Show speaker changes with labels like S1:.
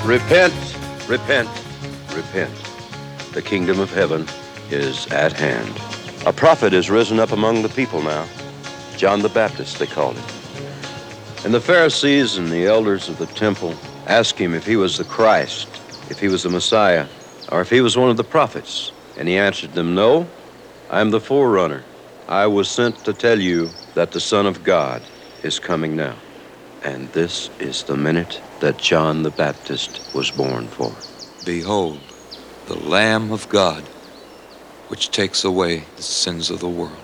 S1: Repent, repent, repent. The kingdom of heaven is at hand. A prophet is risen up among the people now. John the Baptist, they called him. And the Pharisees and the elders of the temple asked him if he was the Christ, if he was the Messiah, or if he was one of the prophets. And he answered them, "No, I am the forerunner. I was sent to tell you that the Son of God is coming now." And this is the minute that John the Baptist was born for.
S2: Behold, the Lamb of God, which takes away the sins of the world.